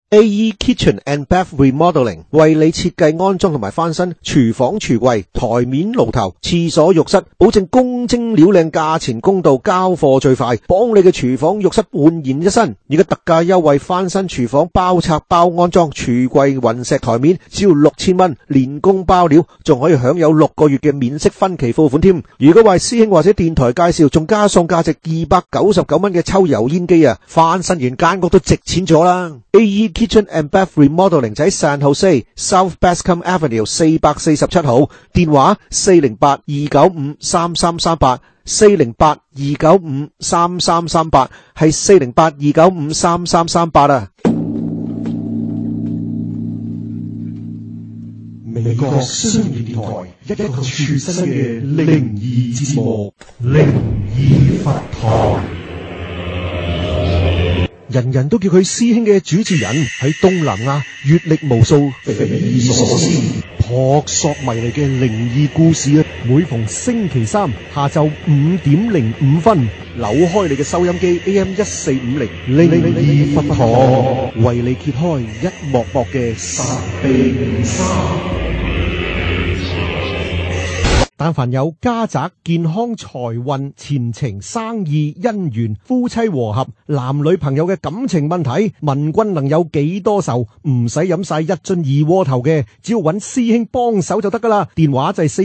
AE Kitchen and Bath Remodeling 為你設計安裝同埋翻新廚房廚櫃、台面爐頭、廁所浴室，保證公精料靚、價錢公道、交貨最快，幫你嘅廚房浴室煥然一新。而家特價優惠翻新廚房包拆包安裝廚櫃、雲石台面，只要6000蚊，連工包料，仲可以享有6個月嘅免息分期付款添。如果話師兄或者電台介紹，仲加送價值299蚊嘅抽油煙機啊！翻新完間屋都值錢咗啦。AE Kitchen and Bath Remodeling 喺 San Jose South Bascom Avenue 447號，電話408-295-3338 408-295-3338係408-295-3338啊。 美國商業電台一個全新嘅靈異節目《靈異佛堂》。 人人都叫佢師兄嘅主持人，喺東南亞閱歷無數，匪夷所思撲朔迷離嘅靈異故事啊！每逢星期三下晝5:05，扭開你嘅收音機 AM1450，靈異佛堂為你揭開一幕幕嘅神秘面紗。但凡有家宅、健康、財運、前程、生意、姻緣、夫妻和合、男女朋友嘅感情問題，問君能有幾多愁？唔使飲晒一樽二鍋頭嘅，只要揾師兄幫手就得噶啦。電話就係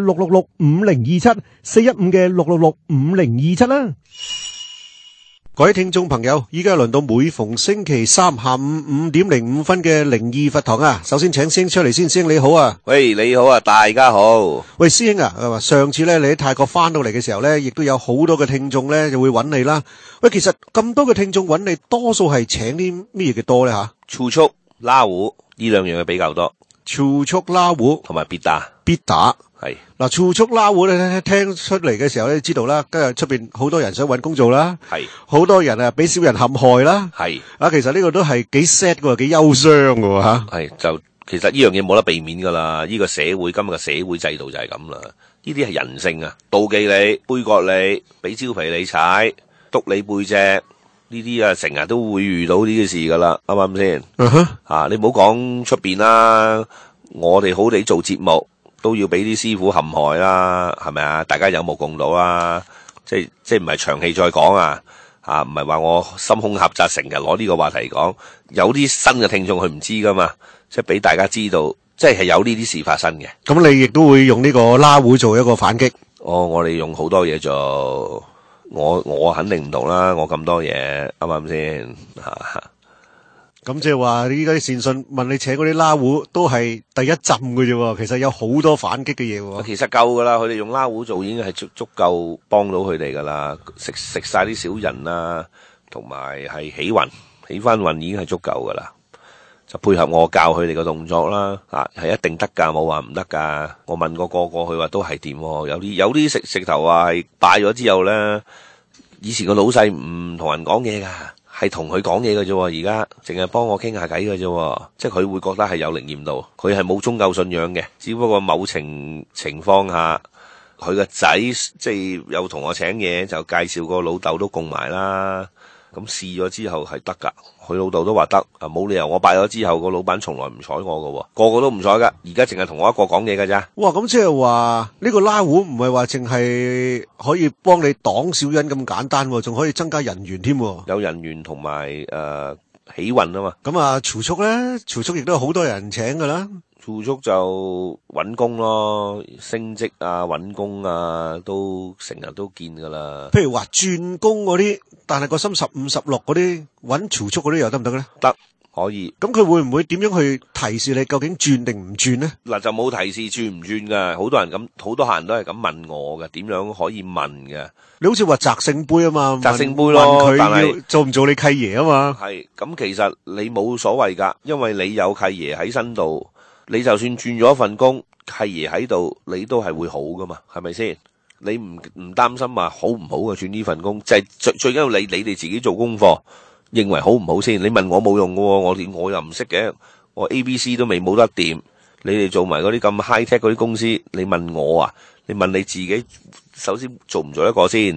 415-666-5027，415-666-5027啦。各位聽眾朋友，依家輪到每逢星期三下午5:05嘅靈異佛堂啊！首先請師兄出嚟先，師兄你好啊！ 喂，你好啊，大家好。 喂，師兄啊，上次咧你喺泰國翻到嚟嘅時候咧，亦都有好多嘅聽眾咧就會揾你啦。喂，其實咁多嘅聽眾揾你，多數係請啲咩嘅多咧吓？ 儲蓄、拉胡呢兩樣嘢比較多。 儲蓄、拉胡同埋必打。係嗱，儲蓄拉胡咧，聽出嚟嘅時候咧，知道啦，今日出邊好多人想揾工做啦， 係好多人啊俾小人陷害啦， 係啊，其實呢個都係幾 sad 嘅，幾憂傷嘅吓。 係就其實呢樣嘢冇得避免噶啦，呢個社會今日嘅社會制度就係咁啦，呢啲係人性啊，妒忌你、杯葛你、俾蕉皮你踩、督你背脊，呢啲啊成日都會遇到呢啲事噶啦，啱唔啱先？你唔好講出邊啦，我哋好地做節目。都要俾啲師傅陷害啦，係咪啊？大家有目共睹啊！即係唔係長氣再講啊！唔係話我心胸狹窄，成日攞呢個話題講。有啲新嘅聽眾佢唔知噶嘛，即係俾大家知道，即係有呢啲事發生嘅。 咁你亦都會用呢個拉胡做一個反擊？ 我哋用好多嘢做，我肯定唔同啦，我咁多嘢啱唔啱先？ 咁即係話，依家啲善信問你請嗰啲拉胡都係第一浸嘅啫，其實有好多反擊嘅嘢。其實夠噶啦，佢哋用拉胡做已經係足夠幫到佢哋噶啦，食晒啲小人啦，同埋係起翻運已經係足夠噶啦。就配合我教佢哋嘅動作啦，係一定得噶，冇話唔得噶。我問過個佢話都係掂，有啲食頭話係拜咗之後咧，以前個老細唔同人講嘢噶。係同佢講嘢嘅啫，而家淨係幫我傾下偈嘅啫，即係佢會覺得係有靈驗度，佢係冇宗教信仰嘅，只不過某情況下，佢個仔即係有同我請嘢，就介紹個老豆都供埋啦。咁試咗之後係得噶，佢老豆都話得，冇理由我拜咗之後個老闆從來唔睬我噶，個個都唔睬噶，而家淨係同我一個講嘢噶咋。哇，咁即係話呢個拉胡唔係話淨係可以幫你擋小人咁簡單，仲可以增加人緣添。 有人緣同埋起運啊嘛。 咁啊，儲蓄咧，儲蓄亦都有好多人請噶啦。 儲蓄就揾工咯，升職啊，揾工啊，都成日都見噶啦。 譬如話轉工嗰啲，但係個心15、16嗰啲，揾儲蓄嗰啲又得唔得咧？得， 可以。 咁佢會唔會點樣去提示你究竟轉定唔轉咧？ 嗱，就冇提示轉唔轉噶，好多客人都係咁問我嘅，點樣可以問嘅？ 你好似話擲聖杯啊嘛， 擲聖杯咯， 問佢要做唔做你契爺啊嘛？ 係，咁其實你冇所謂噶，因為你有契爺喺身度。你就算轉咗一份工，契爺喺度，你都係會好噶嘛，係咪先？你唔擔心話好唔好嘅轉呢份工，就係最緊要你哋自己做功課，認為好唔好先。你問我冇用嘅，我又唔識嘅，我 ABC 都未冇得掂。你哋做埋嗰啲咁 high tech 嗰啲公司，你問我啊？你問你自己，首先做唔做得過先？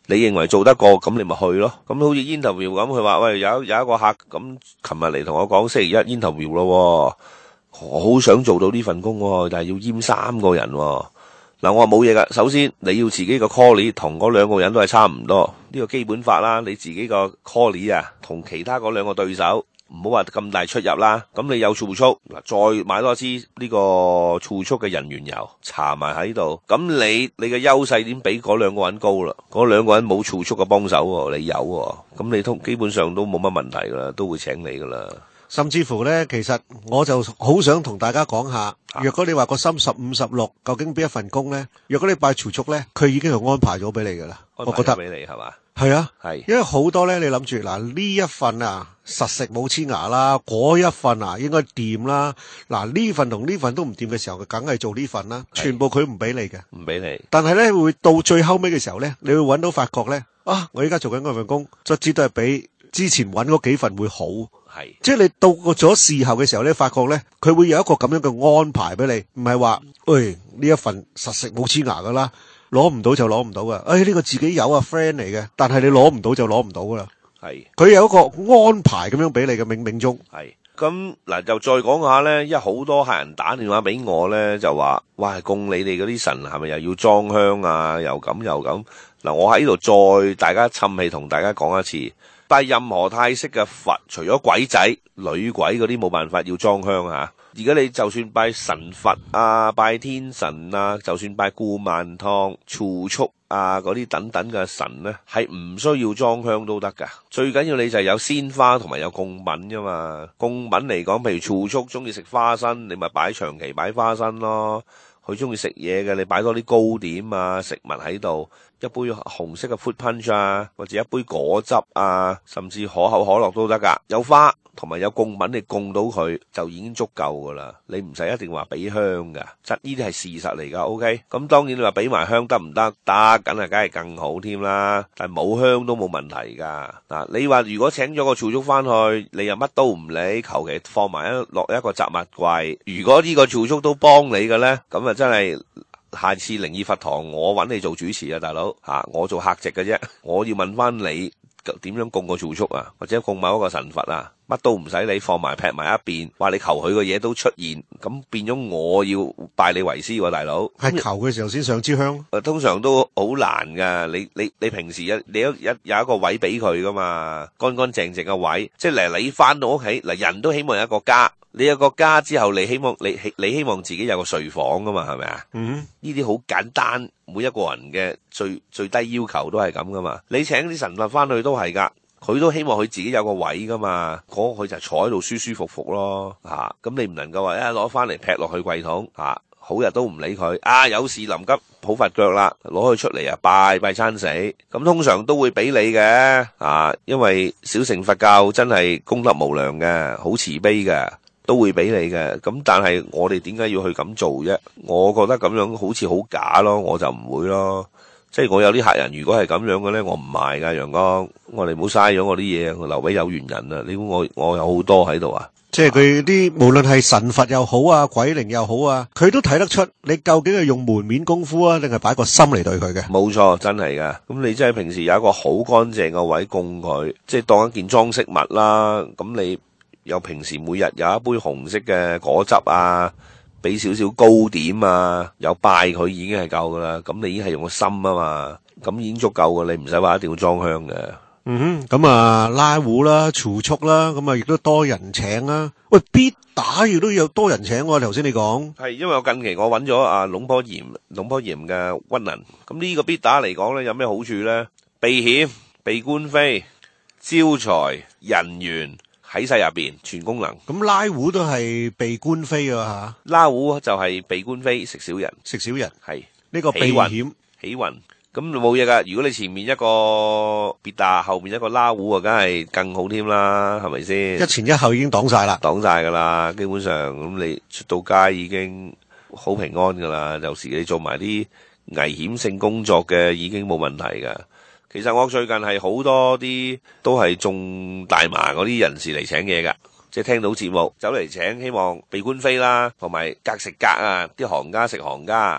你認為做得過，咁你咪去咯。咁好似 interview 咁，佢話喂有一個客咁，琴日嚟同我講星期一 interview 咯，我好想做到呢份工喎，但係要閹3個人喎。嗱，我話冇嘢噶，首先你要自己個 call 同嗰2個人都係差唔多，呢個基本法啦。你自己個 call 啊，同其他嗰2個對手唔好話咁大出入啦。咁你有儲蓄嗱，再買多支呢個儲蓄嘅人員油搽埋喺度，咁你嘅優勢點比嗰2個人高啦？嗰2個人冇儲蓄嘅幫手喎，你有喎，咁你基本上都冇乜問題噶啦，都會請你噶啦。 甚至乎呢，其實我就好想同大家講下，若果你話個心15、16，究竟邊一份工呢？若果你拜儲蓄呢，佢已經係安排咗俾你噶啦，我覺得俾你係嘛？ 係啊， 係， 因為好多呢，你諗住嗱呢一份啊實食冇黐牙啦，嗰一份啊應該掂啦，嗱呢份同呢份都唔掂嘅時候，佢梗係做呢份啦，全部佢唔俾你嘅， 唔俾你。 但係呢，會到最後尾嘅時候呢，你會揾到發覺呢，啊我而家做緊嗰份工，卒之都係比之前揾嗰幾份會好。係，即係你到過咗事後嘅時候咧，發覺咧，佢會有一個咁樣嘅安排俾你，唔係話，喂呢一份實食冇黐牙噶啦，攞唔到就攞唔到噶，呢個自己有啊 friend 嚟嘅，但係你攞唔到就攞唔到噶啦。係，佢有一個安排咁樣俾你嘅冥冥中。係，咁嗱就再講下咧，因為好多客人打電話俾我咧，就話，哇供你哋嗰啲神係咪又要裝香啊？又咁又咁。嗱，我喺呢度再大家氹氣同大家講一次。拜任何泰式嘅佛，除咗鬼仔、女鬼嗰啲冇辦法要裝香嚇。而家你就算拜神佛啊、拜天神啊，就算拜顧萬湯、儲蓄啊嗰啲等等嘅神呢，係唔需要裝香都得㗎。最緊要你就係有鮮花同埋有供品啫嘛。供品嚟講，譬如儲蓄中意食花生，你咪擺長期擺花生咯。佢中意食嘢嘅，你擺多啲糕點啊、食物喺度，一杯紅色嘅 fruit punch 啊，或者一杯果汁啊，甚至可口可樂都得㗎。有花同埋有供品，你供到佢就已經足夠㗎啦。你唔使一定話俾香㗎，呢啲係事實嚟㗎。OK，咁當然你話俾埋香得唔得？得，梗係更好添啦。但係冇香都冇問題㗎。嗱，你話如果請咗個儲蓄翻去，你又乜都唔理，求其放埋落一個雜物櫃。如果呢個儲蓄都幫你嘅呢，咁啊真係下次靈異佛堂我揾你做主持啊，大佬嚇，我做客席嘅啫。我要問翻你點樣供個儲蓄啊，或者供某一個神佛啊，乜都唔使你放埋劈埋一邊，話你求佢嘅嘢都出現，咁變咗我要拜你為師喎，大佬。係求嘅時候先上支香。通常都好難噶，你平時你有一個位俾佢噶嘛，乾乾淨淨嘅位，即係嚟你翻到屋企嗱，人都希望有一個家。你有個家之後，你希望你希望自己有個睡房噶嘛，係咪啊？呢啲好簡單，每一個人嘅最低要求都係咁噶嘛。你請啲神佛翻去都係噶，佢都希望佢自己有個位噶嘛，佢就坐喺度舒舒服服咯嚇。咁你唔能夠話攞翻嚟劈落去櫃桶嚇，好日都唔理佢啊！有事臨急抱佛腳啦，攞佢出嚟啊拜餐死。咁通常都會俾你嘅啊，因為小乘佛教真係功德無量嘅，好慈悲嘅。都會俾你嘅，咁但係我哋點解要去咁做啫？我覺得咁樣好似好假咯，我就唔會咯。即係我有啲客人如果係咁樣嘅咧，我唔賣噶，陽光，我哋唔好嘥咗我啲嘢，我留俾有緣人啊！你估我有好多喺度啊？即係佢啲無論係神佛又好啊，鬼靈又好啊，佢都睇得出你究竟係用門面功夫啊，定係擺個心嚟對佢嘅？冇錯，真係噶。咁你真係平時有一個好乾淨嘅位供佢，即係當一件裝飾物啦。咁你有平時每日有一杯紅色嘅果汁啊，俾少少糕點啊，有拜佢已經係夠噶啦。咁你已經係用個心啊嘛，咁已經足夠噶，你唔使話一定要裝香嘅。咁啊拉壺啦、儲蓄啦，咁啊亦都多人請啦。喂，必打亦都有多人請喎。頭先你講係因為我近期我揾咗阿龍坡鹽嘅屈能，咁呢個必打嚟講咧有咩好處咧？避險、避官非、招財、人緣。喺晒入邊全功能，咁拉壺都係避官非啊吓，拉壺就係避官非，食小人係呢個避險起運，咁冇嘢噶。如果你前面一個別打，後面一個拉壺啊，梗係更好添啦，係咪先？一前一後已經擋晒啦，擋晒噶啦，基本上咁你出到街已經好平安噶啦。有時你做埋啲危險性工作嘅已經冇問題噶。其實我最近係好多啲都係中大麻嗰啲人士嚟請嘢噶，即係聽到節目走嚟請，希望避官非啦，同埋隔食隔啊，啲行家食行家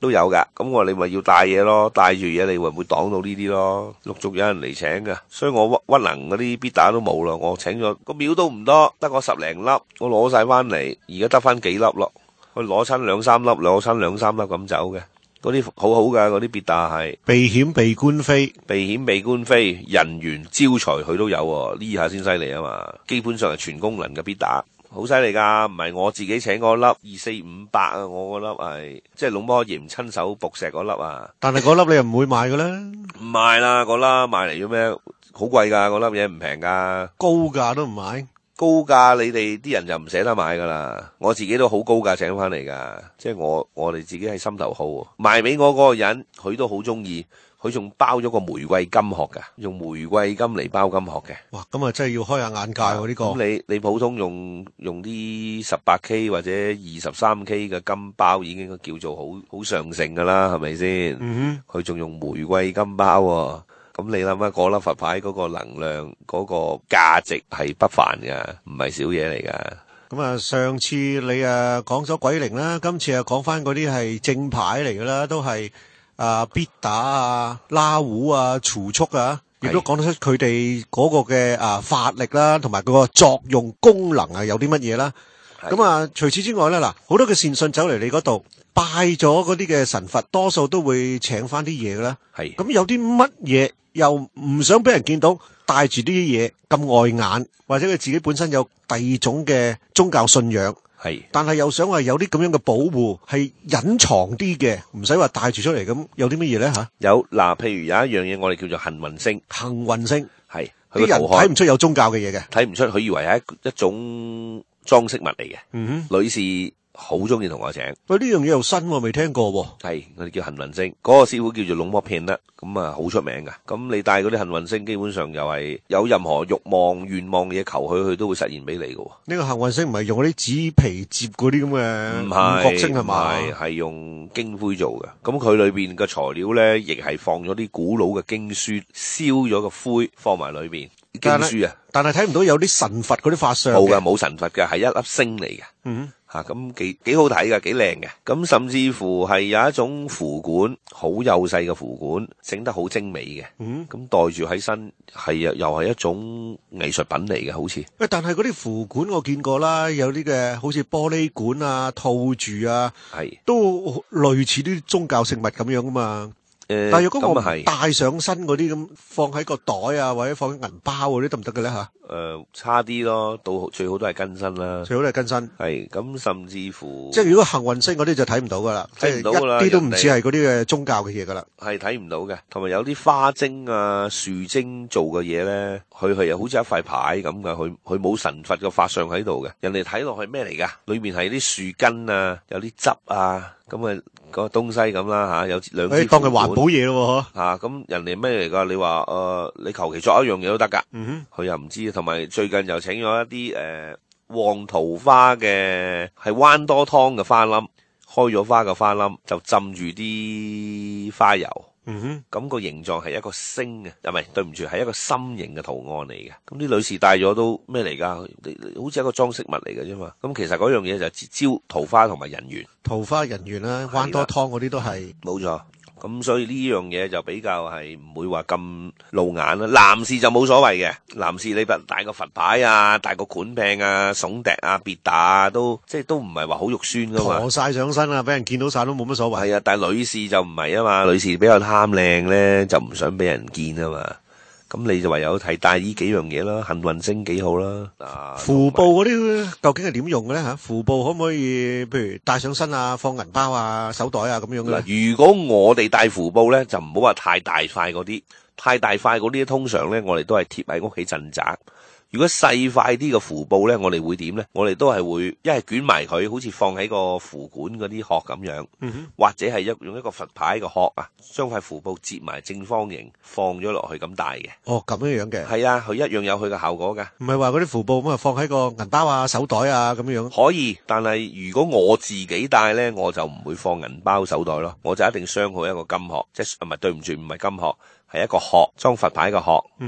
都有㗎。咁我話你咪要帶嘢咯，帶住嘢你會唔會擋到呢啲咯？陸續有人嚟請㗎，所以我屈能嗰啲必打都冇啦。我請咗個廟都唔多，得個10零粒，我攞晒翻嚟，而家得翻幾粒咯。佢攞親2、3粒，攞親2、3粒咁走嘅。嗰啲好好㗎，嗰啲必打係避險避官非， 避險避官非，人緣招財佢都有喎，呢下先犀利啊嘛！基本上係全功能嘅必打，好犀利㗎，唔係我自己請嗰粒2、4、5百啊，我嗰粒係即係龍摩爺親手卜石嗰粒啊！ 但係嗰粒你又唔會買㗎啦， 唔賣啦，嗰粒賣嚟做咩？好貴㗎，嗰粒嘢唔平㗎， 高價都唔買。 高價你哋啲人就唔捨得買㗎啦，我自己都好高價請翻嚟㗎，即係我哋自己係心頭好喎。賣俾我嗰個人，佢都好中意，佢仲包咗個玫瑰金殼㗎，用玫瑰金嚟包金殼嘅。 哇，咁啊真係要開下眼界喎呢個。 咁你普通用啲18K 或者23K 嘅金包已經叫做好上乘㗎啦，係咪先？佢仲用玫瑰金包喎。咁你諗下嗰粒佛牌嗰個能量嗰個價值係不凡㗎，唔係少嘢嚟㗎。 咁啊，上次你講咗鬼靈啦，今次講翻嗰啲係正牌嚟㗎啦，都係必打啊、拉胡啊、儲蓄啊，亦都講得出佢哋嗰個嘅法力啦，同埋佢個作用功能係有啲乜嘢啦。咁啊，除此之外咧，嗱，好多嘅善信走嚟你嗰度拜咗嗰啲嘅神佛，多數都會請翻啲嘢㗎啦。係。咁有啲乜嘢又唔想俾人見到，帶住啲嘢咁礙眼，或者佢自己本身有第二種嘅宗教信仰，但係又想話有啲咁樣嘅保護係隱藏啲嘅，唔使話帶住出嚟，咁有啲乜嘢咧嚇？有嗱，譬如有一樣嘢我哋叫做幸運星，幸運星係啲人睇唔出有宗教嘅嘢嘅，睇唔出，佢以為係一種裝飾物嚟嘅。女士好中意同我請，喂，呢樣嘢又新喎，未聽過喎。係我哋叫幸運星，嗰個師傅叫做龍摩片啦，咁啊好出名噶。咁你帶嗰啲幸運星，基本上又係有任何慾望、願望嘅嘢求佢都會實現俾你噶。呢個幸運星唔係用嗰啲紙皮摺嗰啲咁嘅五角星係嘛？係用經灰做嘅。咁佢裏邊嘅材料咧，亦係放咗啲古老嘅經書，燒咗個灰放埋裏邊經書啊。但係睇唔到有啲神佛嗰啲法相。冇噶，冇神佛嘅，係一粒星嚟嘅。咁幾好睇㗎，幾靚嘅。咁甚至乎係有一種符管，好幼細嘅符管，整得好精美嘅。咁戴住喺身，係又係一種藝術品嚟嘅，好似。喂，但係嗰啲符管我見過啦，有啲嘅好似玻璃管啊、套住啊，都類似啲宗教聖物咁樣噶嘛。但係如果我帶上身嗰啲咁，放喺個袋啊，或者放喺銀包嗰啲得唔得嘅咧吓？差啲咯，到最好都係跟身啦。最好都係跟身。係咁，甚至乎即係如果幸運星嗰啲就睇唔到噶啦，睇唔到噶啦，一啲都唔似係嗰啲嘅宗教嘅嘢噶啦。係睇唔到嘅，同埋有啲花精啊、樹精做嘅嘢咧，佢又好似一塊牌咁噶，佢冇神佛嘅法相喺度嘅。人哋睇落去咩嚟噶？裏面係啲樹根啊，有啲汁啊。咁啊，個東西咁啦吓，有2支。當佢環保嘢咯嗬。咁人哋咩嚟噶？你話你求其作一樣嘢都得噶。佢又唔知。同埋最近又請咗一啲黃桃花嘅，係彎多湯嘅花冧，開咗花嘅花冧就浸住啲花油。咁個形狀係一個星嘅，唔係，對唔住，係一個心形嘅圖案嚟嘅。咁啲女士戴咗都咩嚟噶？好似一個裝飾物嚟嘅啫嘛。咁其實嗰樣嘢就招桃花同埋人緣。桃花人緣啦，彎多湯嗰啲都係。冇錯。咁所以呢樣嘢就比較係唔會話咁露眼啦。男士就冇所謂嘅，男士你帶個佛牌啊，帶個管柄啊、聳笛啊、別打啊，都即係都唔係話好肉酸噶嘛。陀晒上身啊，俾人見到晒都冇乜所謂。係啊，但係女士就唔係啊嘛，女士比較貪靚咧，就唔想俾人見啊嘛。咁你就唯有睇帶呢幾樣嘢啦，幸運星幾好啦。符布嗰啲究竟係點用嘅咧吓？符布可唔可以譬如帶上身啊，放銀包啊、手袋啊咁樣嘅咧？如果我哋帶符布咧，就唔好話太大塊嗰啲，太大塊嗰啲通常咧我哋都係貼喺屋企鎮宅。如果細塊啲嘅符布咧，我哋會點咧？我哋都係會一係捲埋佢，好似放喺個符管嗰啲殼咁樣，或者係用一個佛牌嘅殼啊，將塊符布折埋正方形放咗落去咁戴嘅。哦，咁樣嘅。係啊，佢一樣有佢嘅效果㗎。唔係話嗰啲符布咁啊，放喺個銀包啊、手袋啊咁樣。可以，但係如果我自己戴咧，我就唔會放銀包、手袋咯，我就一定鑲好一個金殼，即係唔係對唔住，唔係金殼，係一個殼裝佛牌嘅殼。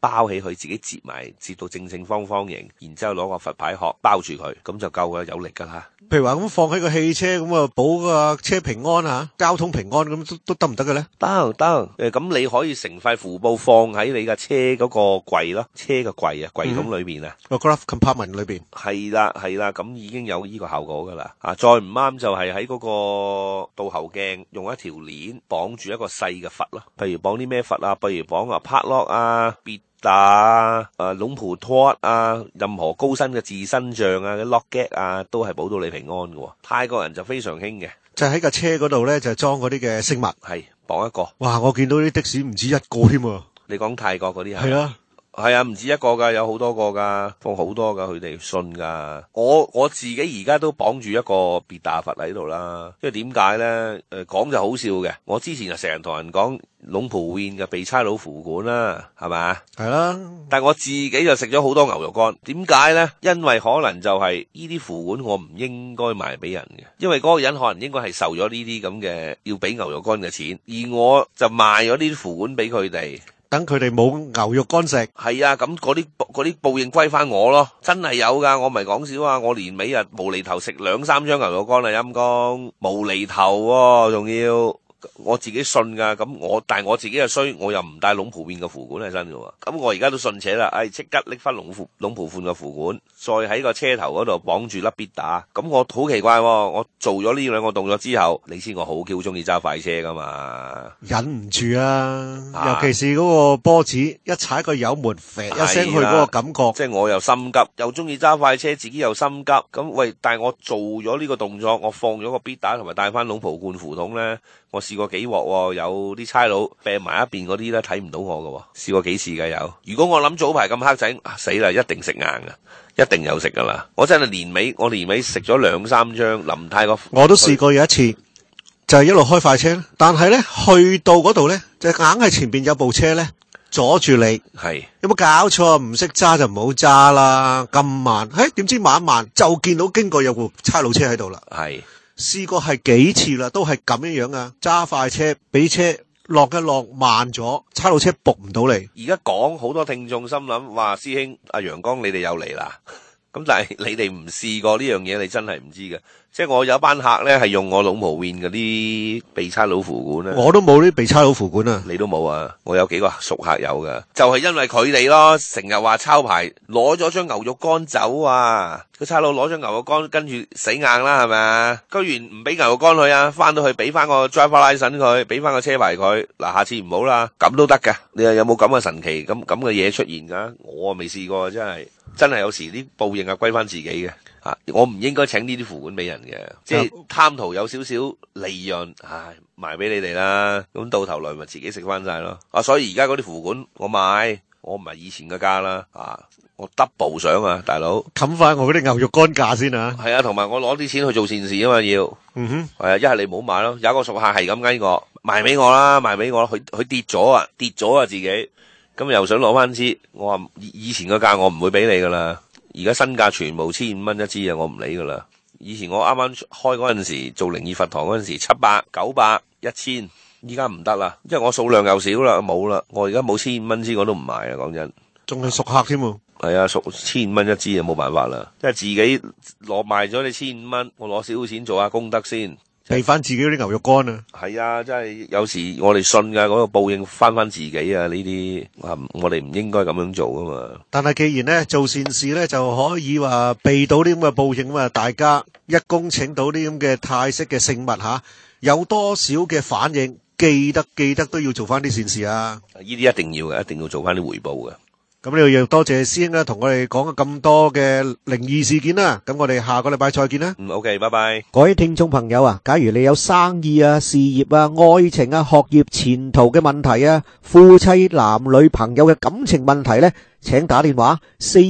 包起佢，自己折到正方形，然之後攞個佛牌殼包住佢，咁就夠㗎，有力㗎啦。 譬如話咁放喺個汽車咁啊，保個車平安啊，交通平安咁都得唔得嘅咧？ 得，咁你可以成塊符布放喺你架車嗰個櫃咯，車嘅櫃啊，櫃桶裏邊啊， 個 glove compartment 裏邊係啦，咁已經有呢個效果噶啦。再唔啱就係喺嗰個倒後鏡用一條鏈綁住一個細嘅佛咯，譬如綁啲咩佛啊，譬如綁padlock啊、打龍蒲托啊，任何高身嘅自身像啊、lock gate 啊，都係保到你平安嘅。泰國人就非常興嘅， 就喺架車嗰度咧，就裝嗰啲嘅飾物， 係綁一個。 哇！我見到啲的士唔止一個添喎。 你講泰國嗰啲係啊。 係啊，唔止一個噶，有好多個噶，放好多噶，佢哋信噶。我自己而家都綁住一個別打佛喺度啦。因為點解咧？講就好笑嘅。我之前就成日同人講龍蒲縣嘅被差佬符管啦，係咪？ 係啦。 但係我自己就食咗好多牛肉乾。點解咧？因為可能就係呢啲符管我唔應該賣俾人嘅，因為嗰個人可能應該係受咗呢啲咁嘅要俾牛肉乾嘅錢，而我就賣咗呢啲符管俾佢哋。 等佢哋冇牛肉乾食。 係啊，咁嗰啲報應歸翻我咯，真係有噶，我唔係講笑啊！我年尾啊無厘頭食2-3張牛肉乾啊，陰公無厘頭喎，仲要我自己信噶，但係我自己又衰，我又唔帶龍蒲縣嘅符管喺身嘅喎，咁我而家都信邪啦，即刻拎翻龍蒲縣嘅符管，再喺個車頭嗰度綁住粒必打，咁我好奇怪喎，我做咗呢兩個動作之後，你知我好 Q 中意揸快車噶嘛， 忍唔住啊！尤其是嗰個波子一踩個油門，啡一聲去嗰個感覺， 即係我又心急，又中意揸快車，自己又心急，咁喂，但係我做咗呢個動作，我放咗個必打同埋帶翻龍蒲縣符筒咧。我試過幾鑊喎，有啲差佬病埋一邊嗰啲咧睇唔到我㗎喎，試過幾次㗎有。如果我諗早排咁黑仔，死啦，一定食硬㗎，一定有食㗎啦。我真係年尾食咗2-3張臨泰個。 我都試過有一次，就係一路開快車，但係咧去到嗰度咧，就硬係前邊有部車咧阻住你。 係有冇搞錯？唔識揸就唔好揸啦，咁慢。點知慢一慢就見到經過有部差佬車喺度啦。 係。 試過係幾次啦，都係咁樣啊！揸快車俾車落一落慢咗，差佬車仆唔到你。 而家講好多聽眾心諗，話師兄阿陽光你哋又嚟啦，咁但係你哋唔試過呢樣嘢，你真係唔知嘅。即係我有班客咧係用我龍蒲縣嗰啲被差佬符管咧， 我都冇啲被差佬符管啊， 你都冇啊？我有幾個熟客有噶，就係因為佢哋咯，成日話抄牌，攞咗張牛肉乾走啊！個差佬攞張牛肉乾，跟住死硬啦，係咪啊？居然唔俾牛肉乾佢啊！翻到去俾翻個 driver license 佢，俾翻個車牌佢。嗱，下次唔好啦，咁都得噶。你又有冇咁嘅神奇咁嘅嘢出現噶？我未試過，真係有時啲報應係歸翻自己嘅。我唔應該請呢啲符管俾人嘅，即係貪圖有少少利潤，賣俾你哋啦。咁到頭來咪自己食翻晒咯。所以而家嗰啲符管我買，我唔係以前嘅價啦。我 double 上啊，大佬冚翻我嗰啲牛肉乾價先啊。 係啊，同埋我攞啲錢去做善事啊嘛，要。係啊，一係你唔好買咯。有一個熟客係咁嗌我賣俾我啦，佢跌咗啊自己，咁又想攞翻支。我話以前嘅價我唔會俾你噶啦。而家身價全部1,500蚊一支啊！我唔理噶啦。以前我啱啱開嗰陣時做靈異佛堂嗰陣時，700、900、1000，依家唔得啦，因為我數量又少啦，冇啦。我而家冇1,500蚊支我都唔賣啊！講真， 仲係熟客添喎。係啊，熟1,500蚊一支啊，冇辦法啦。即係自己攞賣咗你1,500蚊，我攞少少錢做下功德先。 俾翻自己嗰啲牛肉乾啊！ 係啊，真係有時我哋信噶嗰個報應翻自己啊！呢啲我哋唔應該咁樣做噶嘛。 但係既然咧做善事咧就可以話避到啲咁嘅報應啊，大家一恭請到啲咁嘅泰式嘅聖物有多少嘅反應，記得都要做翻啲善事啊！ 呢啲一定要嘅，一定要做翻啲回報嘅。 咁呢度要多謝師兄啦，同我哋講咗咁多嘅靈異事件啦。咁我哋下個禮拜再見啦。 OK，拜拜。 各位聽眾朋友啊，假如你有生意啊、事業啊、愛情啊、學業前途嘅問題啊，夫妻男女朋友嘅感情問題呢，請打電話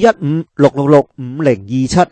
415-666-5027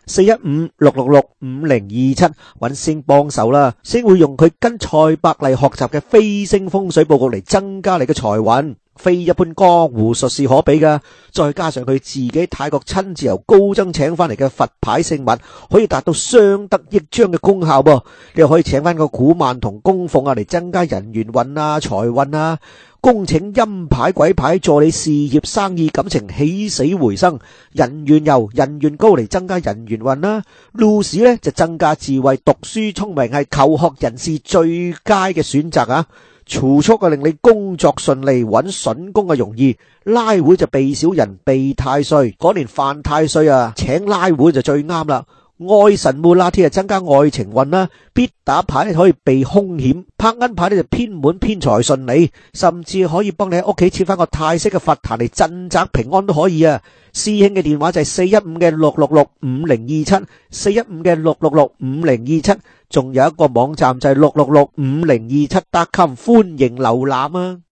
415-666-5027揾星幫手啦。星會用佢跟蔡伯麗學習嘅飛星風水佈局嚟增加你嘅財運。非一般江湖術士可比噶，再加上佢自己泰國親自由高僧請翻嚟嘅佛牌聖物，可以達到相得益彰嘅功效噃。你又可以請翻個古曼同供奉嚟增加人緣運啊、財運啊。 恭請陰牌鬼牌助你事業生意感情起死回生，人緣油人緣高嚟增加人緣運啦。路士呢就增加智慧，讀書聰明係求學人士最佳嘅選擇啊。儲蓄令你工作順利，揾筍工容易。拉會就避小人避太歲，嗰年犯太歲啊，請拉會就最啱啦。愛神烏拉天增加愛情運啦，必打牌可以避兇險，拍銀牌就偏門偏財順利，甚至可以幫你喺屋企設翻個泰式嘅佛壇嚟鎮宅平安都可以啊。師兄嘅電話就係415-666-5027，415-666-5027，仲有一個網站就係666-5027.com，歡迎瀏覽啊。